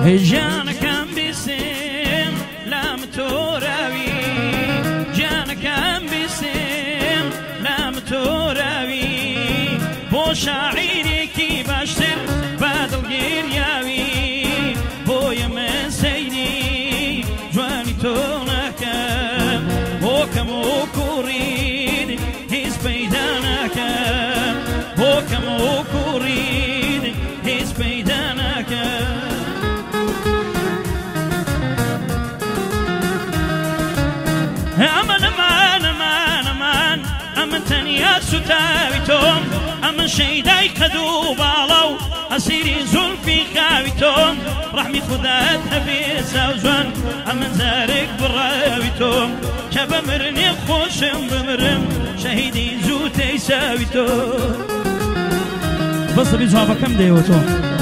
جانەکەم بیستم لام تۆراوی جانەکەم بیستم لام تۆراوی بۆ شاعیرێکی باشتر بە دڵگیریاوی بۆیە من سەیری جوانی تۆ ناکەم بۆ کەم و کوڕین هیچ پەیدا ناکەم بۆ کەم و کوڕین هیچ پەیدا ناکەم ئەمن تەنیا سوتاوی تۆم ئەمن شەیدای قەد و باڵە و ئەسیری زولفی خاوی تۆم ڕەحمی خودات هەبێ چاوجوان ئەمن جارێک بڕاوی تۆم کە بە مرنێ خۆشم بمرم شەهیدی زوو تەیساوی تۆ بەسەبی جوابەکەم دەیەوە تۆ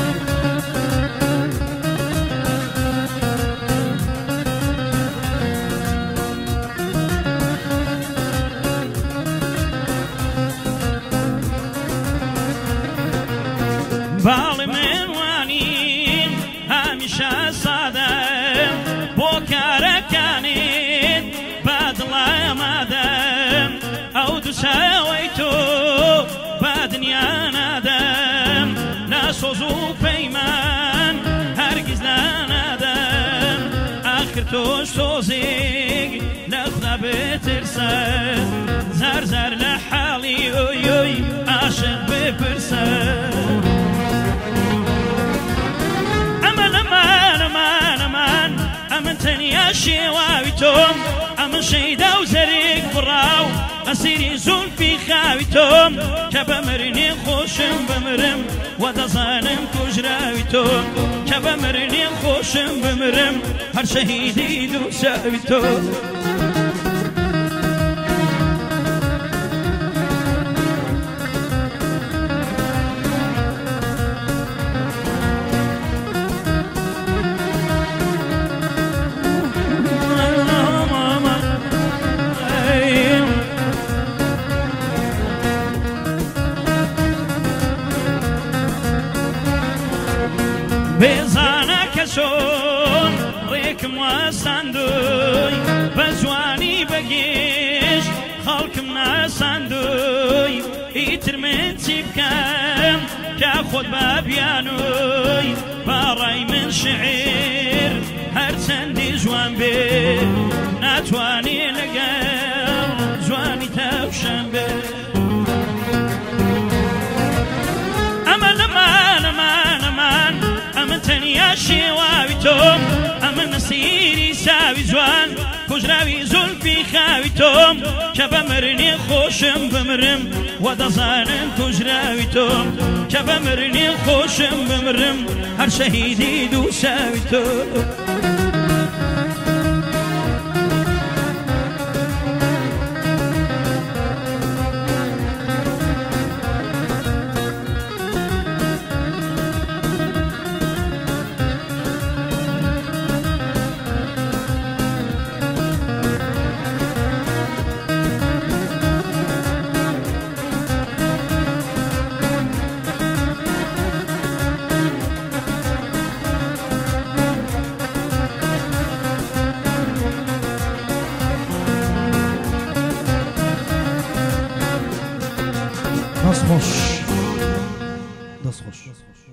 باڵی من وانین هەمیشە سادەم بۆ کارەکانت بە دڵە ئامادەم ئەو دووچاوەی تۆ بە دنیا نادەم ناسۆز و پەیمان هەرگیز نانادەم ئاخر تۆش تۆزێک لە خوددا بترسە زار زار لە حاڵی ئۆی ئۆی عاشق بپرسە ئەمن تەنیا شێواوی تۆم ئەمن شەیدا و زەرێک بڕاو ئەسیری زولفی خاوی تۆم کە بە مرنێ خۆشم بمرم وە دەزانم کوژراوی تۆم کە بە مرنێ خۆشم بمرم هەر شەهیدی دووچاوی تۆ بێزانە کە چۆن ڕێکم وەستاندووی بە جوانی بەگێشت خەڵکم ناساندووی ئیتر من چی بکەم کە خۆت بە بیانووی باڕای من شعیر هەرچەندی جوان بێ ناتوانێ لەگەڵ جوانی تەوشەم بێ تەنیا شێواوی تۆم ئەمن نسیری ساوی جوان کوژراوی زولفی خاوی تۆم کە بە مرنێ خۆشم بمرم وە دەزانم کوژراوی تۆم کە بە مرنێ خۆشم بمرم هەر شەهیدی دووچاوی تۆ دەست خۆش